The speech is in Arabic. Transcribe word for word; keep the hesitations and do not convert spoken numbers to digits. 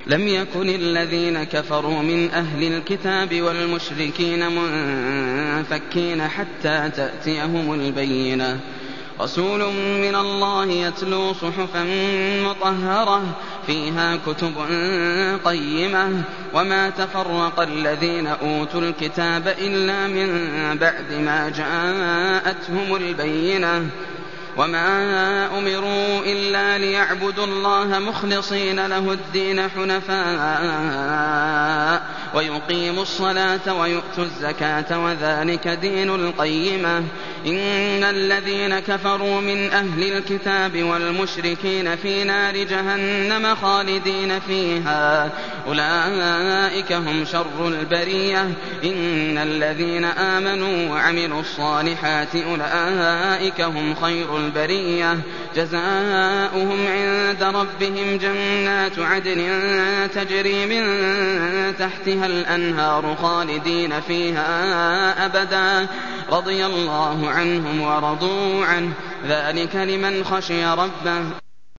لم يكن الذين كفروا من أهل الكتاب والمشركين منفكين حتى تأتيهم البينة رسول من الله يتلو صحفا مطهرة فيها كتب قيمة وما تفرق الذين أوتوا الكتاب إلا من بعد ما جاءتهم البينة وما أمروا إلا ليعبدوا الله مخلصين له الدين حنفاء ويقيموا الصلاة ويؤتوا الزكاة وذلك دين القيمة إن الذين كفروا من أهل الكتاب والمشركين في نار جهنم خالدين فيها أولئك هم شر البرية إن الذين آمنوا وعملوا الصالحات أولئك هم خير البرية جزاؤهم عند ربهم جنات عدن تجري من تحتها الأنهار خالدين فيها أبدا رضي الله عنهم ورضوا عنه ذلك لمن خشي ربه.